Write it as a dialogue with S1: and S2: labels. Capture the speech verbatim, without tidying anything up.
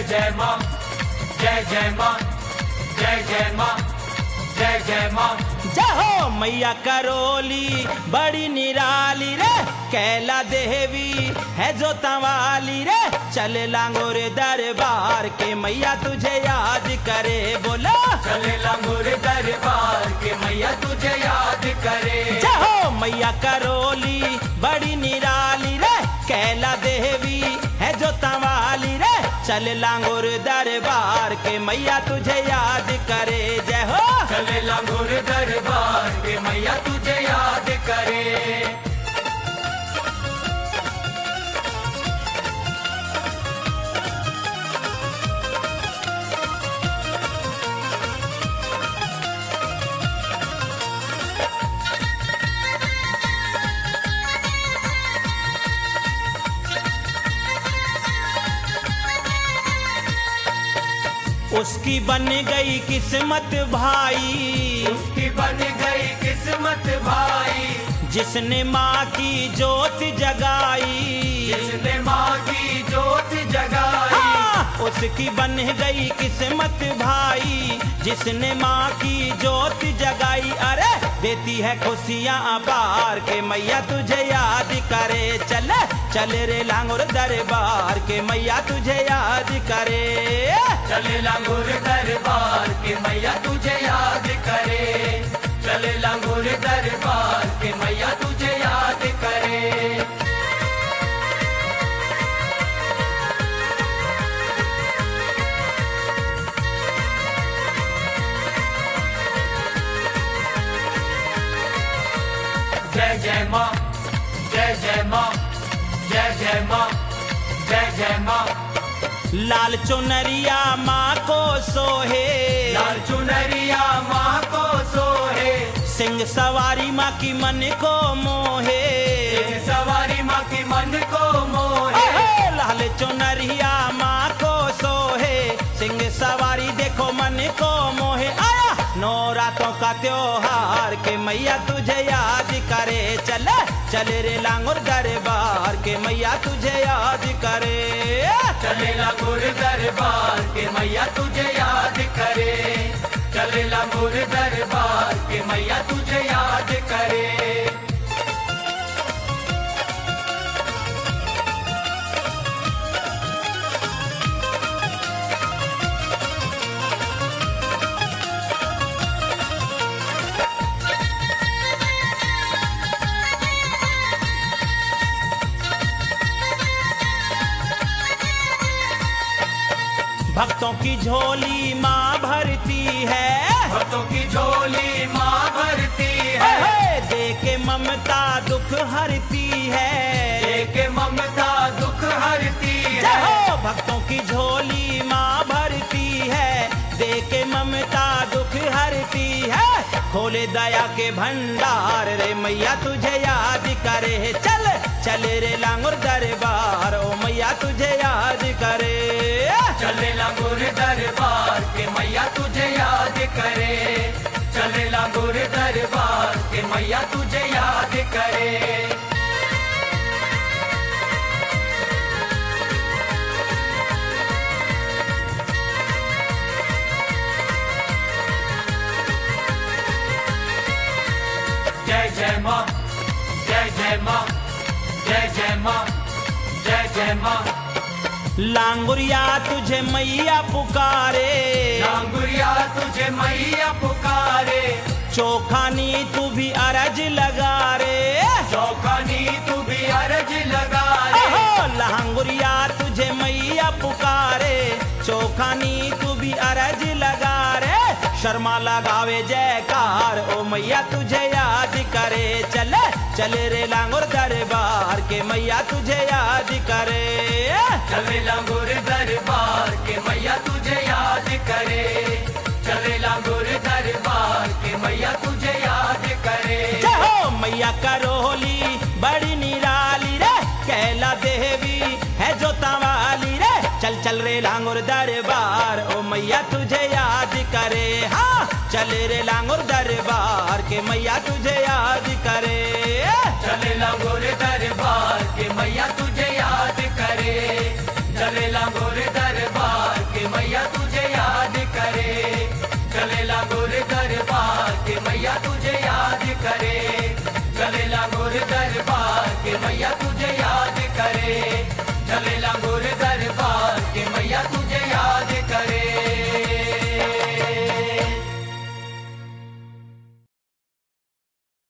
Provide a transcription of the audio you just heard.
S1: जय माँ, जय जय माँ, जय जय माँ, जय जय माँ।
S2: जय हो मैया करोली बड़ी निराली रे, कैला देवी है जो तवाली रे, चले लांगोर दरबार के मैया तुझे याद करे। बोलो
S1: चले लांगोर दरबार के मैया तुझे याद करे।
S2: जय हो मैया करोली बड़ी निराली रे, कैला देवी है जो तवाली रे, चले लांगोर दरबार के मैया तुझे याद करे। जय हो
S1: चले लांगोर दरबार के मैया तुझे याद करे।
S2: उसकी बन गई किस्मत भाई,
S1: उसकी बन गई किस्मत भाई,
S2: जिसने माँ की जोत जगाई,
S1: जिसने माँ की जोत जगाई।
S2: हाँ, उसकी बन गई किस्मत भाई, जिसने माँ की जोत जगाई। अरे देती है खुशियाँ अपार के मैया तुझे याद करे। चले चले रे लांगोर दरबार के मैया तुझे याद करे।
S1: चले लांगोर दरबार के मैया तुझे याद करे। चले लांगोर दरबार के मैया तुझे याद करे। जय जय माँ, जय जय माँ, जय जय माँ, जय जय माँ।
S2: लाल चुनरिया माँ को सोहे,
S1: लाल चुनरिया माँ को सोहे,
S2: सिंह सवारी माँ की मन को मोहे,
S1: सिंह सवारी माँ की मन को मोहे।
S2: अहे, लाल चुनरिया माँ को सोहे, सिंह सवारी देखो मन को मोहे। आया नौरातों का त्योहार के मैया तुझे याद करे। चले चले रे लांगोर दरबार के मैया तुझे याद करे।
S1: चले लांगोर दरबार के मैया तुझे याद करे। चले लांगोर दरबार के मैया तुझे याद करे।
S2: भक्तों की झोली माँ भरती है,
S1: भक्तों की झोली माँ भरती है,
S2: दे के ममता दुख हरती है,
S1: दे के ममता दुख हरती है।
S2: हो भक्तों की झोली माँ भरती है, दे के ममता दुख हरती है। खोले दया के भंडार रे मैया तुझे याद करे। चल चले रे लांगोर दरबार ओ मैया तुझे याद करे।
S1: चले लांगोर दरबार के मैया तुझे याद करे। चले लांगोर दरबार के मैया तुझे याद करे। जय जय माँ, जय जय माँ, जय जय माँ, जय जय माँ।
S2: लांगुरिया तुझे मैया पुकारे,
S1: लांगुरिया तुझे मैया पुकारे,
S2: चौखानी तू भी अरज लगा रे,
S1: चौखानी तू भी अरज लगा रे।
S2: लांगुरिया तुझे मैया पुकारे, चौखानी तू भी अरज लगा रे। शर्मा लगावे जयकार ओ मैया तुझे याद करे। चले चले रे लांगोर दरबार के मैया तुझे याद करे।
S1: चले लांगोर दरबार के मैया तुझे याद करे। चले लांगोर दरबार के मैया तुझे याद करे।
S2: जय हो मैया करोली बड़ी निराली रे, कैला देवी है जो तवाली रे। चल चल रे लांगोर दरबार ओ मैया तुझे याद करे। हाँ चले रे लांगोर दरबार के मैया तुझे याद करे।
S1: चले लांगोर दरबार के मैया तुझे याद करे।